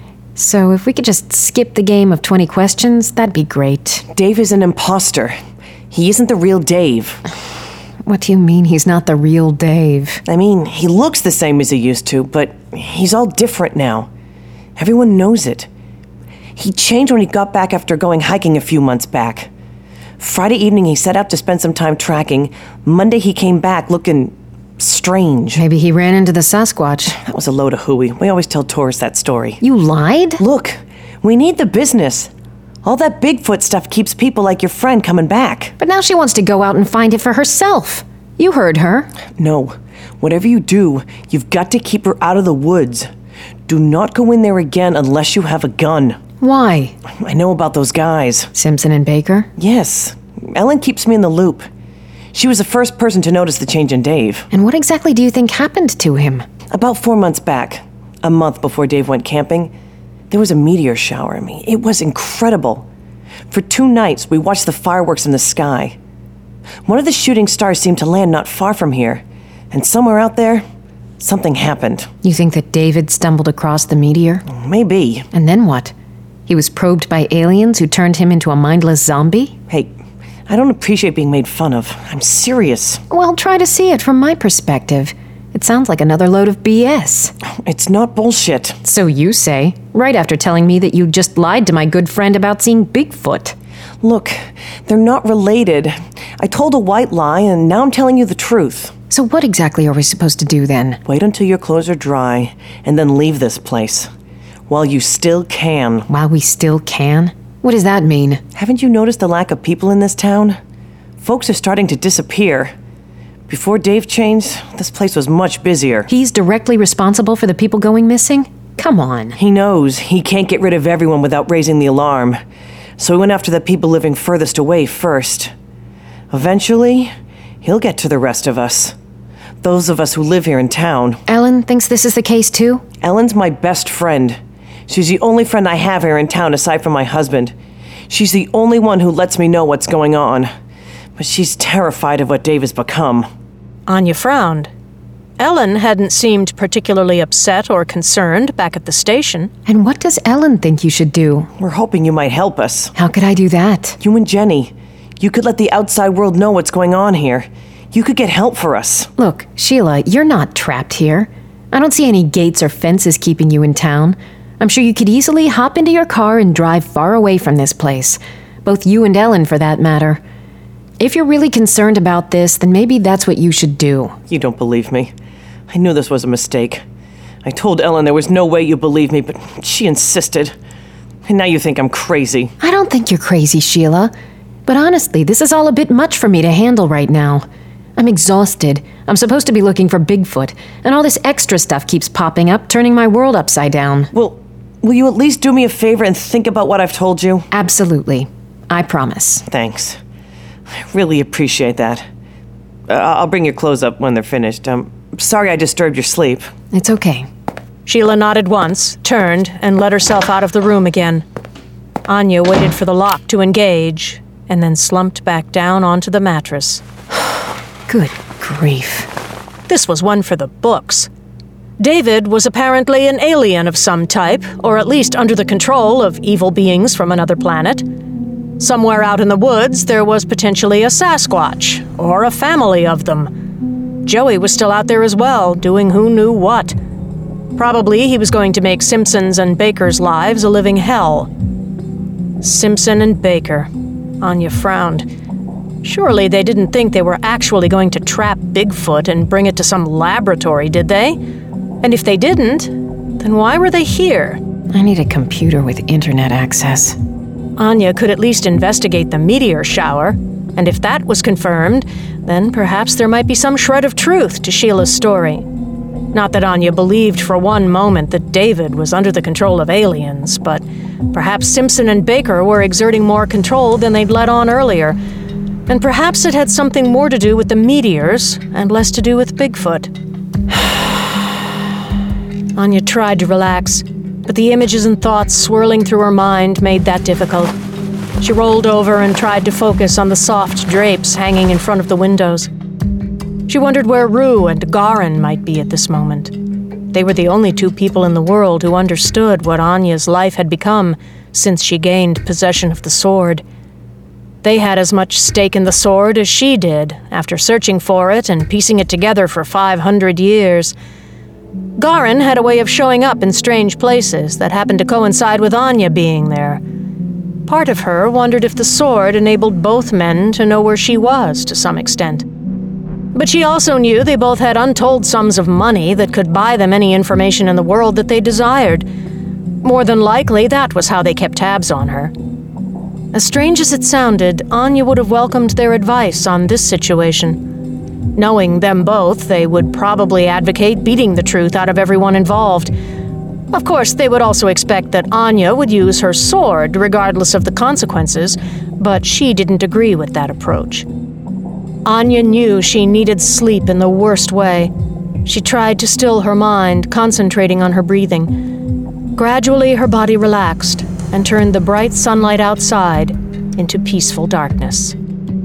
B: So if we could just skip the game of twenty questions, that'd be great.
H: Dave is an imposter. He isn't the real Dave.
B: What do you mean he's not the real Dave?
H: I mean, he looks the same as he used to, but he's all different now. Everyone knows it. He changed when he got back after going hiking a few months back. Friday evening, he set out to spend some time tracking. Monday, he came back looking strange.
B: Maybe he ran into the Sasquatch.
H: That was a load of hooey. We always tell tourists that story.
B: You lied?
H: Look, we need the business. All that Bigfoot stuff keeps people like your friend coming back.
B: But now she wants to go out and find it for herself. You heard her.
H: No. Whatever you do, you've got to keep her out of the woods. Do not go in there again unless you have a gun.
B: Why?
H: I know about those guys.
B: Simpson and Baker?
H: Yes. Ellen keeps me in the loop. She was the first person to notice the change in Dave.
B: And what exactly do you think happened to him?
H: About four months back, a month before Dave went camping, there was a meteor shower. I mean, it was incredible. For two nights, we watched the fireworks in the sky. One of the shooting stars seemed to land not far from here, and somewhere out there, something happened.
B: You think that David stumbled across the meteor?
H: Maybe.
B: And then what? He was probed by aliens who turned him into a mindless zombie?
H: Hey, I don't appreciate being made fun of. I'm serious.
B: Well, try to see it from my perspective. It sounds like another load of B S.
H: It's not bullshit.
B: So you say, right after telling me that you just lied to my good friend about seeing Bigfoot.
H: Look, they're not related. I told a white lie, and now I'm telling you the truth.
B: So what exactly are we supposed to do then?
H: Wait until your clothes are dry, and then leave this place. While you still can.
B: While we still can? What does that mean?
H: Haven't you noticed the lack of people in this town? Folks are starting to disappear. Before Dave changed, this place was much busier.
B: He's directly responsible for the people going missing? Come on.
H: He knows he can't get rid of everyone without raising the alarm. So he went after the people living furthest away first. Eventually, he'll get to the rest of us. Those of us who live here in town.
B: Ellen thinks this is the case too?
H: Ellen's my best friend. She's the only friend I have here in town aside from my husband. She's the only one who lets me know what's going on. But she's terrified of what Dave has become.
A: Anya frowned. Ellen hadn't seemed particularly upset or concerned back at the station.
B: And what does Ellen think you should do?
H: We're hoping you might help us.
B: How could I do that?
H: You and Jenny. You could let the outside world know what's going on here. You could get help for us.
B: Look, Sheila, you're not trapped here. I don't see any gates or fences keeping you in town. I'm sure you could easily hop into your car and drive far away from this place. Both you and Ellen, for that matter. If you're really concerned about this, then maybe that's what you should do.
H: You don't believe me. I knew this was a mistake. I told Ellen there was no way you believed me, but she insisted. And now you think I'm crazy.
B: I don't think you're crazy, Sheila. But honestly, this is all a bit much for me to handle right now. I'm exhausted. I'm supposed to be looking for Bigfoot, and all this extra stuff keeps popping up, turning my world upside down.
H: Well, will you at least do me a favor and think about what I've told you?
B: Absolutely. I promise.
H: Thanks. I really appreciate that. Uh, I'll bring your clothes up when they're finished. I'm sorry I disturbed your sleep.
B: It's okay.
A: Sheila nodded once, turned, and let herself out of the room again. Anya waited for the lock to engage, and then slumped back down onto the mattress.
B: Good grief.
A: This was one for the books. David was apparently an alien of some type, or at least under the control of evil beings from another planet. Somewhere out in the woods, there was potentially a Sasquatch, or a family of them. Joey was still out there as well, doing who knew what. Probably he was going to make Simpson's and Baker's lives a living hell. Simpson and Baker. Anya frowned. Surely they didn't think they were actually going to trap Bigfoot and bring it to some laboratory, did they? And if they didn't, then why were they here?
B: I need a computer with internet access.
A: Anya could at least investigate the meteor shower, and if that was confirmed, then perhaps there might be some shred of truth to Sheila's story. Not that Anya believed for one moment that David was under the control of aliens, but perhaps Simpson and Baker were exerting more control than they'd let on earlier, and perhaps it had something more to do with the meteors and less to do with Bigfoot. Anya tried to relax, but the images and thoughts swirling through her mind made that difficult. She rolled over and tried to focus on the soft drapes hanging in front of the windows. She wondered where Rue and Garin might be at this moment. They were the only two people in the world who understood what Anya's life had become since she gained possession of the sword. They had as much stake in the sword as she did, after searching for it and piecing it together for five hundred years. Garin had a way of showing up in strange places that happened to coincide with Anya being there. Part of her wondered if the sword enabled both men to know where she was to some extent. But she also knew they both had untold sums of money that could buy them any information in the world that they desired. More than likely, that was how they kept tabs on her. As strange as it sounded, Anya would have welcomed their advice on this situation. Knowing them both, they would probably advocate beating the truth out of everyone involved. Of course, they would also expect that Anya would use her sword regardless of the consequences, but she didn't agree with that approach. Anya knew she needed sleep in the worst way. She tried to still her mind, concentrating on her breathing. Gradually, her body relaxed and turned the bright sunlight outside into peaceful darkness.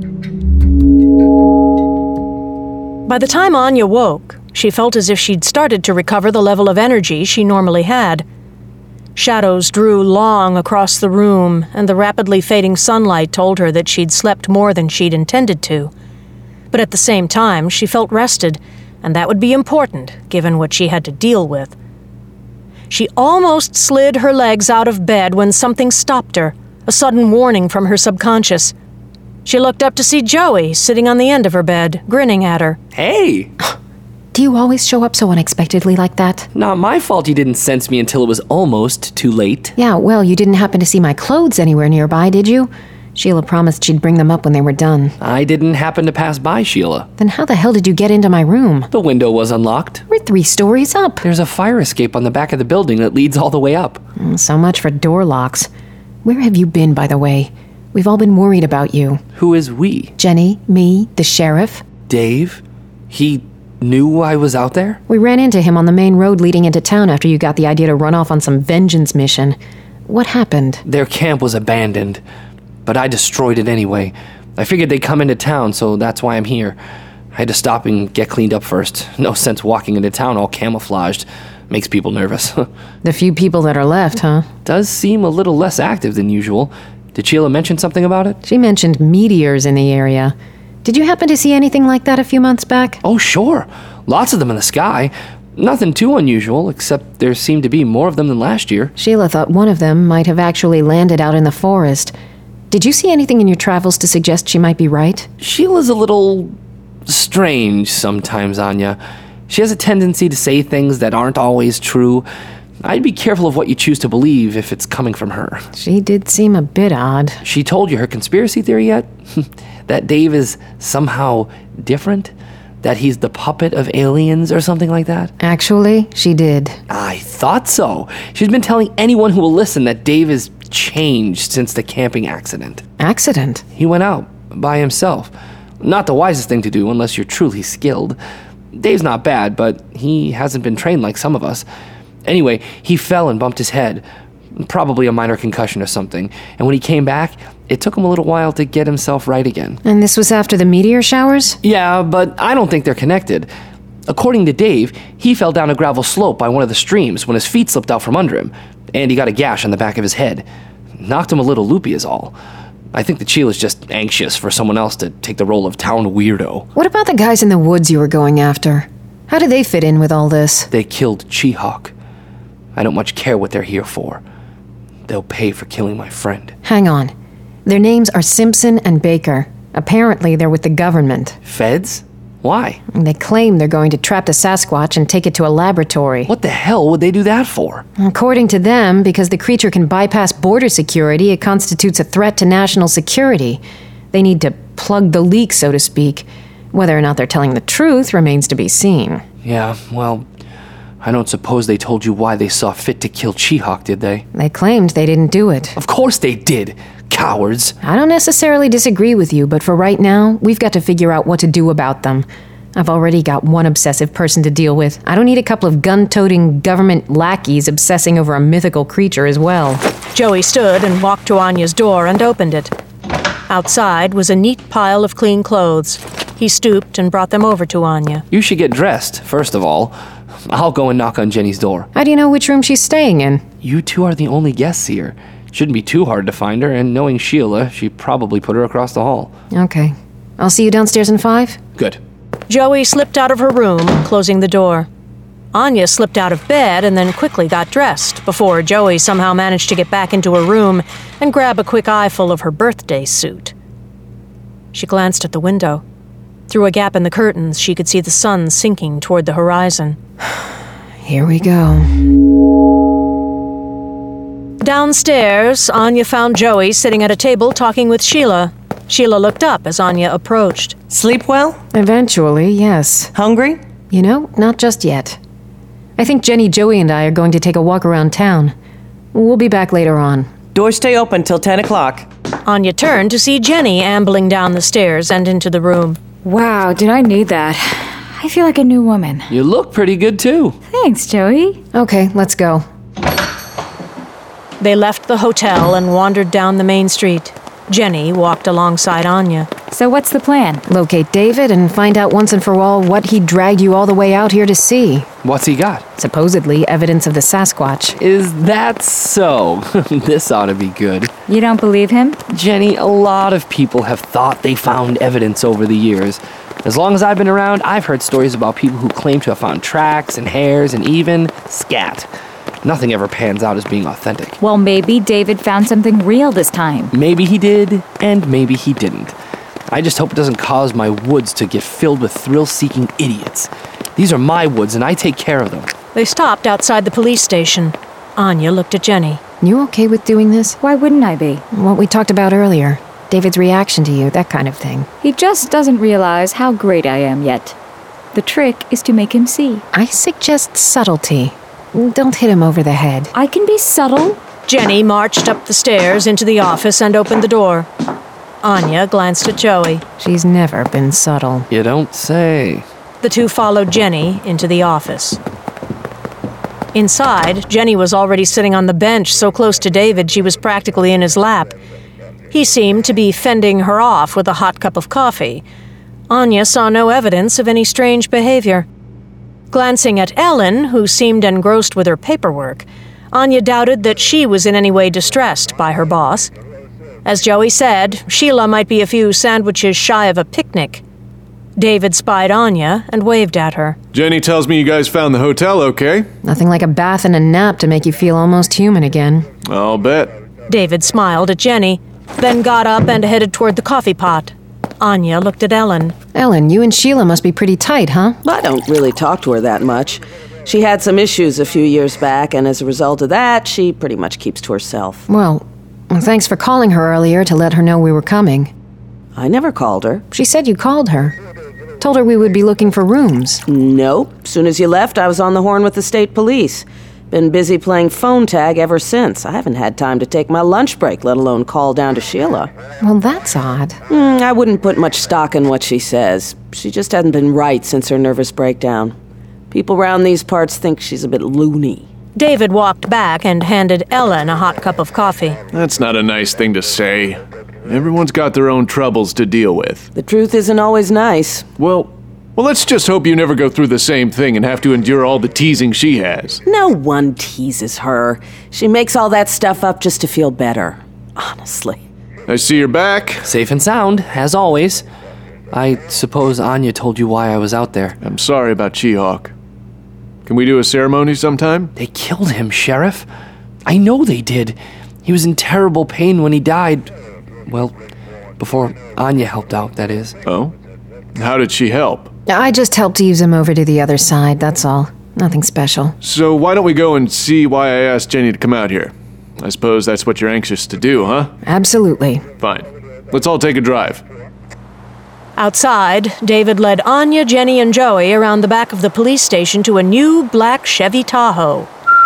A: By the time Anya woke, she felt as if she'd started to recover the level of energy she normally had. Shadows drew long across the room, and the rapidly fading sunlight told her that she'd slept more than she'd intended to. But at the same time, she felt rested, and that would be important, given what she had to deal with. She almost slid her legs out of bed when something stopped her, a sudden warning from her subconscious. She looked up to see Joey sitting on the end of her bed, grinning at her.
I: Hey!
B: Do you always show up so unexpectedly like that?
I: Not my fault you didn't sense me until it was almost too late.
B: Yeah, well, you didn't happen to see my clothes anywhere nearby, did you? Sheila promised she'd bring them up when they were done.
I: I didn't happen to pass by, Sheila.
B: Then how the hell did you get into my room?
I: The window was unlocked.
B: We're three stories up.
I: There's a fire escape on the back of the building that leads all the way up.
B: So much for door locks. Where have you been, by the way? We've all been worried about you.
I: Who is we?
B: Jenny, me, the sheriff.
I: Dave? He knew I was out there?
B: We ran into him on the main road leading into town after you got the idea to run off on some vengeance mission. What happened?
I: Their camp was abandoned, but I destroyed it anyway. I figured they'd come into town, so that's why I'm here. I had to stop and get cleaned up first. No sense walking into town all camouflaged. Makes people nervous.
B: The few people that are left, huh?
I: Does seem a little less active than usual. Did Sheila mention something about it?
B: She mentioned meteors in the area. Did you happen to see anything like that a few months back?
I: Oh, sure. Lots of them in the sky. Nothing too unusual, except there seemed to be more of them than last year.
B: Sheila thought one of them might have actually landed out in the forest. Did you see anything in your travels to suggest she might be right?
I: Sheila's a little strange sometimes, Anya. She has a tendency to say things that aren't always true. I'd be careful of what you choose to believe if it's coming from her.
B: She did seem a bit odd.
I: She told you her conspiracy theory yet? That Dave is somehow different? That he's the puppet of aliens or something like that?
B: Actually, she did.
I: I thought so. She's been telling anyone who will listen that Dave has changed since the camping accident.
B: Accident?
I: He went out by himself. Not the wisest thing to do unless you're truly skilled. Dave's not bad, but he hasn't been trained like some of us. Anyway, he fell and bumped his head. Probably a minor concussion or something. And when he came back, it took him a little while to get himself right again.
B: And this was after the meteor showers?
I: Yeah, but I don't think they're connected. According to Dave, he fell down a gravel slope by one of the streams when his feet slipped out from under him, and he got a gash on the back of his head. Knocked him a little loopy is all. I think the Chila's just anxious for someone else to take the role of town weirdo.
B: What about the guys in the woods you were going after? How did they fit in with all this?
I: They killed Chihawk. I don't much care what they're here for. They'll pay for killing my friend.
B: Hang on. Their names are Simpson and Baker. Apparently they're with the government.
I: Feds? Why?
B: And they claim they're going to trap the Sasquatch and take it to a laboratory.
I: What the hell would they do that for?
B: According to them, because the creature can bypass border security, it constitutes a threat to national security. They need to plug the leak, so to speak. Whether or not they're telling the truth remains to be seen.
I: Yeah, well, I don't suppose they told you why they saw fit to kill Chihawk, did they?
B: They claimed they didn't do it.
I: Of course they did. Cowards.
B: I don't necessarily disagree with you, but for right now, we've got to figure out what to do about them. I've already got one obsessive person to deal with. I don't need a couple of gun-toting government lackeys obsessing over a mythical creature as well.
A: Joey stood and walked to Anya's door and opened it. Outside was a neat pile of clean clothes. He stooped and brought them over to Anya.
I: You should get dressed, first of all. I'll go and knock on Jenny's door.
B: How do you know which room she's staying in?
I: You two are the only guests here. Shouldn't be too hard to find her, and knowing Sheila, she probably put her across the hall.
B: Okay. I'll see you downstairs in five?
I: Good.
A: Joey slipped out of her room, closing the door. Anya slipped out of bed and then quickly got dressed before Joey somehow managed to get back into her room and grab a quick eyeful of her birthday suit. She glanced at the window. Through a gap in the curtains, she could see the sun sinking toward the horizon.
B: Here we go.
A: Downstairs, Anya found Joey sitting at a table talking with Sheila. Sheila looked up as Anya approached.
H: Sleep well?
B: Eventually, yes.
H: Hungry?
B: You know, not just yet. I think Jenny, Joey, and I are going to take a walk around town. We'll be back later on.
H: Doors stay open till ten o'clock.
A: Anya turned to see Jenny ambling down the stairs and into the room.
D: Wow, did I need that? I feel like a new woman.
I: You look pretty good, too.
D: Thanks, Joey.
B: Okay, let's go.
A: They left the hotel and wandered down the main street. Jenny walked alongside Anya.
D: So what's the plan?
B: Locate David and find out once and for all what he dragged you all the way out here to see.
I: What's he got?
B: Supposedly evidence of the Sasquatch.
I: Is that so? This ought to be good.
D: You don't believe him?
I: Jenny, a lot of people have thought they found evidence over the years. As long as I've been around, I've heard stories about people who claim to have found tracks and hairs and even scat. Nothing ever pans out as being authentic.
D: Well, maybe David found something real this time.
I: Maybe he did, and maybe he didn't. I just hope it doesn't cause my woods to get filled with thrill-seeking idiots. These are my woods, and I take care of them.
A: They stopped outside the police station. Anya looked at Jenny.
B: You okay with doing this?
D: Why wouldn't I be?
B: What we talked about earlier. David's reaction to you, that kind of thing.
D: He just doesn't realize how great I am yet. The trick is to make him see.
B: I suggest subtlety. Don't hit him over the head.
D: I can be subtle.
A: Jenny marched up the stairs into the office and opened the door. Anya glanced at Joey.
B: She's never been subtle.
I: You don't say.
A: The two followed Jenny into the office. Inside, Jenny was already sitting on the bench so close to David she was practically in his lap. He seemed to be fending her off with a hot cup of coffee. Anya saw no evidence of any strange behavior. Glancing at Ellen, who seemed engrossed with her paperwork, Anya doubted that she was in any way distressed by her boss. As Joey said, Sheila might be a few sandwiches shy of a picnic. David spied Anya and waved at her.
C: Jenny tells me you guys found the hotel okay?
B: Nothing like a bath and a nap to make you feel almost human again.
C: I'll bet.
A: David smiled at Jenny, then got up and headed toward the coffee pot. Anya looked at Ellen.
B: Ellen, you and Sheila must be pretty tight, huh?
E: I don't really talk to her that much. She had some issues a few years back, and as a result of that, she pretty much keeps to herself.
B: Well, thanks for calling her earlier to let her know we were coming.
E: I never called her.
B: She said you called her. Told her we would be looking for rooms.
E: Nope. Soon as you left, I was on the horn with the state police. Been busy playing phone tag ever since. I haven't had time to take my lunch break, let alone call down to Sheila.
B: Well, that's odd.
E: Mm, I wouldn't put much stock in what she says. She just hasn't been right since her nervous breakdown. People around these parts think she's a bit loony.
A: David walked back and handed Ellen a hot cup of coffee.
C: That's not a nice thing to say. Everyone's got their own troubles to deal with.
E: The truth isn't always nice.
C: Well, well, let's just hope you never go through the same thing and have to endure all the teasing she has.
E: No one teases her. She makes all that stuff up just to feel better. Honestly.
C: I see you're back.
I: Safe and sound, as always. I suppose Anya told you why I was out there.
C: I'm sorry about She-Hawk. Can we do a ceremony sometime?
I: They killed him, Sheriff. I know they did. He was in terrible pain when he died. Well, before Anya helped out, that is.
C: Oh? How did she help?
B: I just helped ease him over to the other side, that's all. Nothing special.
C: So why don't we go and see why I asked Jenny to come out here? I suppose that's what you're anxious to do, huh?
B: Absolutely.
C: Fine. Let's all take a drive.
A: Outside, David led Anya, Jenny, and Joey around the back of the police station to a new black Chevy Tahoe.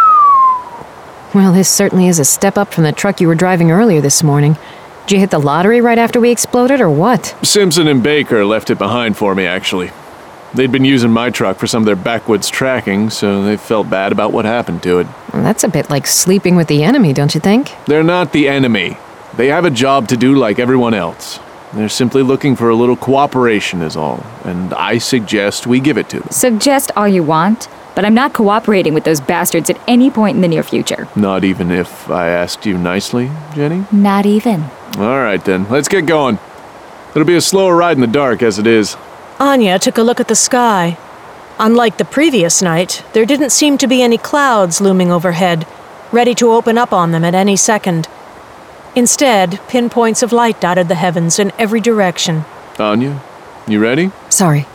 B: Well, this certainly is a step up from the truck you were driving earlier this morning. Did you hit the lottery right after we exploded, or what?
C: Simpson and Baker left it behind for me, actually. They'd been using my truck for some of their backwoods tracking, so they felt bad about what happened to it.
B: Well, that's a bit like sleeping with the enemy, don't you think?
C: They're not the enemy. They have a job to do like everyone else. They're simply looking for a little cooperation is all, and I suggest we give it to them.
D: Suggest all you want, but I'm not cooperating with those bastards at any point in the near future.
C: Not even if I asked you nicely, Jenny?
D: Not even.
C: All right then, let's get going. It'll be a slower ride in the dark as it is.
A: Anya took a look at the sky. Unlike the previous night, there didn't seem to be any clouds looming overhead, ready to open up on them at any second. Instead, pinpoints of light dotted the heavens in every direction.
C: Anya, you ready?
B: Sorry.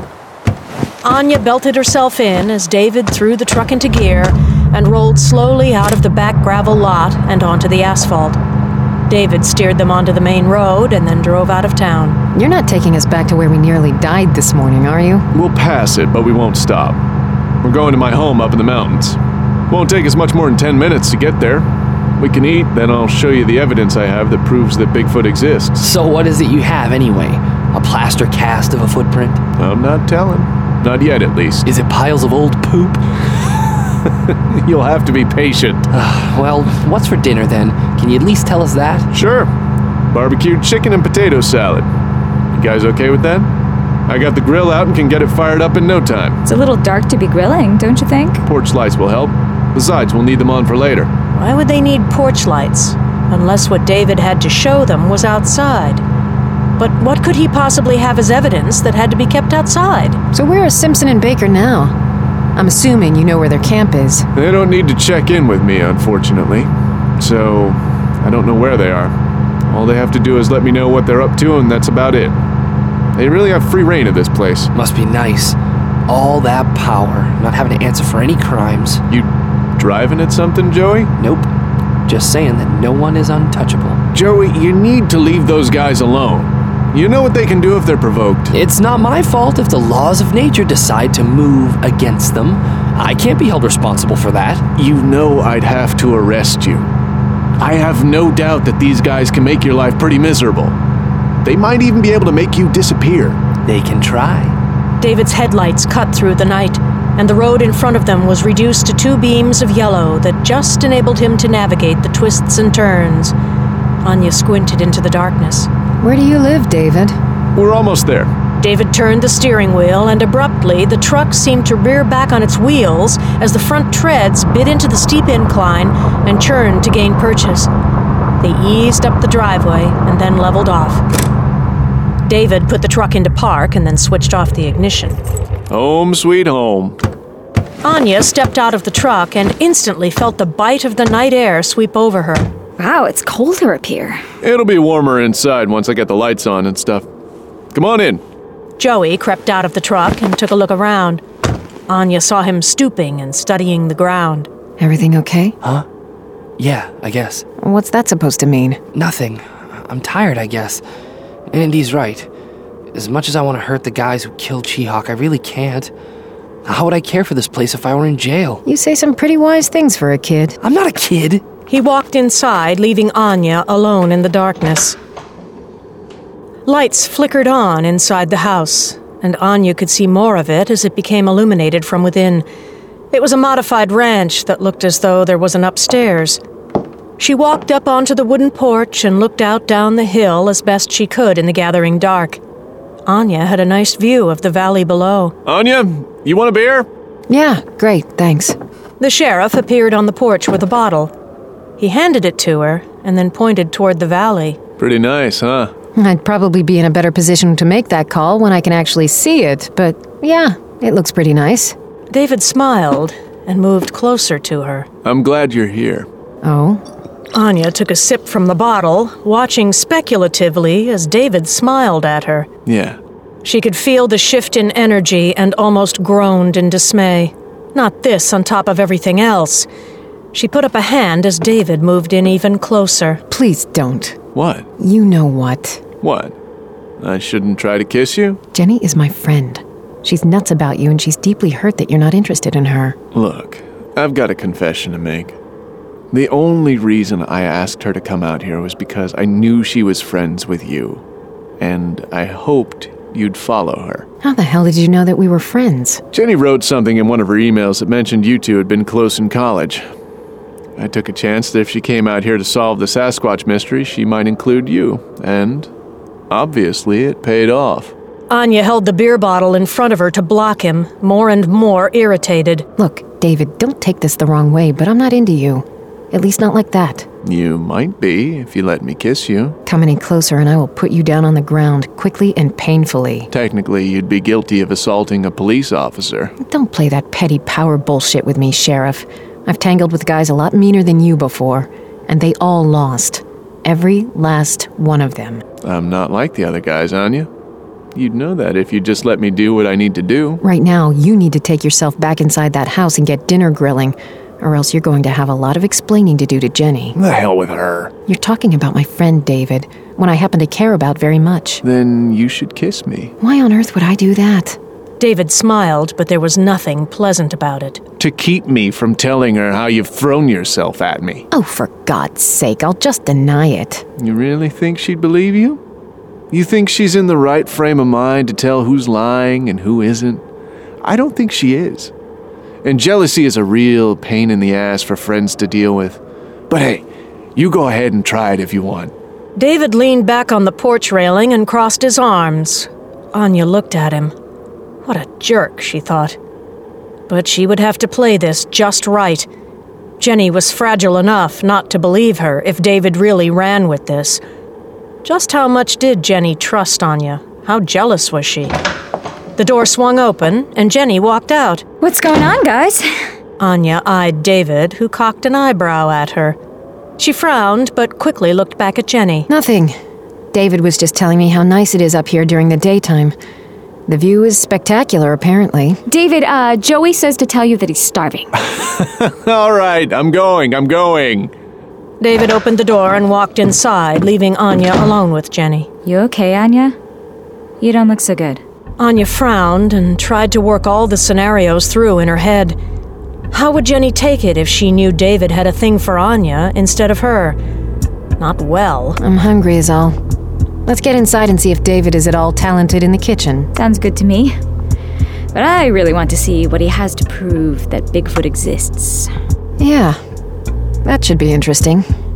A: Anya belted herself in as David threw the truck into gear and rolled slowly out of the back gravel lot and onto the asphalt. David steered them onto the main road and then drove out of town.
B: You're not taking us back to where we nearly died this morning, are you?
C: We'll pass it, but we won't stop. We're going to my home up in the mountains. Won't take us much more than ten minutes to get there. We can eat, then I'll show you the evidence I have that proves that Bigfoot exists.
I: So what is it you have, anyway? A plaster cast of a footprint?
C: I'm not telling. Not yet, at least.
I: Is it piles of old poop?
C: You'll have to be patient.
I: Well, what's for dinner, then? Can you at least tell us that?
C: Sure. Barbecued chicken and potato salad. You guys okay with that? I got the grill out and can get it fired up in no time.
D: It's a little dark to be grilling, don't you think?
C: Porch lights will help. Besides, we'll need them on for later.
A: Why would they need porch lights? Unless what David had to show them was outside. But what could he possibly have as evidence that had to be kept outside?
B: So where are Simpson and Baker now? I'm assuming you know where their camp is.
C: They don't need to check in with me, unfortunately. So, I don't know where they are. All they have to do is let me know what they're up to, and that's about it. They really have free reign of this place.
I: Must be nice. All that power, not having to answer for any crimes.
C: You driving at something, Joey?
I: Nope. Just saying that no one is untouchable.
C: Joey, you need to leave those guys alone. You know what they can do if they're provoked.
I: It's not my fault if the laws of nature decide to move against them. I can't be held responsible for that.
C: You know I'd have to arrest you. I have no doubt that these guys can make your life pretty miserable. They might even be able to make you disappear.
I: They can try.
A: David's headlights cut through the night, and the road in front of them was reduced to two beams of yellow that just enabled him to navigate the twists and turns. Anya squinted into the darkness.
B: Where do you live, David?
C: We're almost there.
A: David turned the steering wheel, and abruptly the truck seemed to rear back on its wheels as the front treads bit into the steep incline and churned to gain purchase. They eased up the driveway and then leveled off. David put the truck into park and then switched off the ignition.
C: Home sweet home.
A: Anya stepped out of the truck and instantly felt the bite of the night air sweep over her.
D: Wow, it's colder up here.
C: It'll be warmer inside once I get the lights on and stuff. Come on in.
A: Joey crept out of the truck and took a look around. Anya saw him stooping and studying the ground.
B: Everything okay?
I: Huh? Yeah, I guess.
B: What's that supposed to mean?
I: Nothing. I'm tired, I guess. Indy's right. As much as I want to hurt the guys who killed She-Hulk, I really can't. How would I care for this place if I were in jail?
B: You say some pretty wise things for a kid.
I: I'm not a kid.
A: He walked inside, leaving Anya alone in the darkness. Lights flickered on inside the house, and Anya could see more of it as it became illuminated from within. It was a modified ranch that looked as though there was an upstairs. She walked up onto the wooden porch and looked out down the hill as best she could in the gathering dark. Anya had a nice view of the valley below.
C: Anya, you want a beer?
B: Yeah, great, thanks.
A: The sheriff appeared on the porch with a bottle. He handed it to her and then pointed toward the valley.
C: Pretty nice, huh?
B: I'd probably be in a better position to make that call when I can actually see it, but yeah, it looks pretty nice.
A: David smiled and moved closer to her.
C: I'm glad you're here.
B: Oh?
A: Anya took a sip from the bottle, watching speculatively as David smiled at her.
C: Yeah.
A: She could feel the shift in energy and almost groaned in dismay. Not this on top of everything else. She put up a hand as David moved in even closer.
B: Please don't.
C: What?
B: You know what.
C: What? I shouldn't try to kiss you?
B: Jenny is my friend. She's nuts about you, and she's deeply hurt that you're not interested in her.
C: Look, I've got a confession to make. The only reason I asked her to come out here was because I knew she was friends with you, and I hoped you'd follow her.
B: How the hell did you know that we were friends?
C: Jenny wrote something in one of her emails that mentioned you two had been close in college. I took a chance that if she came out here to solve the Sasquatch mystery, she might include you, and obviously it paid off.
A: Anya held the beer bottle in front of her to block him, more and more irritated.
B: Look, David, don't take this the wrong way, but I'm not into you. At least not like that.
C: You might be, if you let me kiss you.
B: Come any closer and I will put you down on the ground, quickly and painfully.
C: Technically, you'd be guilty of assaulting a police officer.
B: Don't play that petty power bullshit with me, Sheriff. I've tangled with guys a lot meaner than you before, and they all lost. Every last one of them.
C: I'm not like the other guys, Anya. You'd know that if you just let me do what I need to do.
B: Right now, you need to take yourself back inside that house and get dinner grilling, or else you're going to have a lot of explaining to do to Jenny.
C: The hell with her.
B: You're talking about my friend David, one I happen to care about very much.
C: Then you should kiss me.
B: Why on earth would I do that?
A: David smiled, but there was nothing pleasant about it.
C: To keep me from telling her how you've thrown yourself at me.
B: Oh, for God's sake, I'll just deny it.
C: You really think she'd believe you? You think she's in the right frame of mind to tell who's lying and who isn't? I don't think she is. And jealousy is a real pain in the ass for friends to deal with. But hey, you go ahead and try it if you want.
A: David leaned back on the porch railing and crossed his arms. Anya looked at him. What a jerk, she thought. But she would have to play this just right. Jenny was fragile enough not to believe her if David really ran with this. Just how much did Jenny trust Anya? How jealous was she? The door swung open, and Jenny walked out.
D: What's going on, guys?
A: Anya eyed David, who cocked an eyebrow at her. She frowned, but quickly looked back at Jenny.
B: Nothing. David was just telling me how nice it is up here during the daytime. The view is spectacular, apparently.
D: David, uh, Joey says to tell you that he's starving.
C: All right, I'm going, I'm going.
A: David opened the door and walked inside, leaving Anya alone with Jenny.
D: You okay, Anya? You don't look so good.
A: Anya frowned and tried to work all the scenarios through in her head. How would Jenny take it if she knew David had a thing for Anya instead of her? Not well.
B: I'm hungry is all. Let's get inside and see if David is at all talented in the kitchen.
D: Sounds good to me. But I really want to see what he has to prove that Bigfoot exists.
B: Yeah, that should be interesting.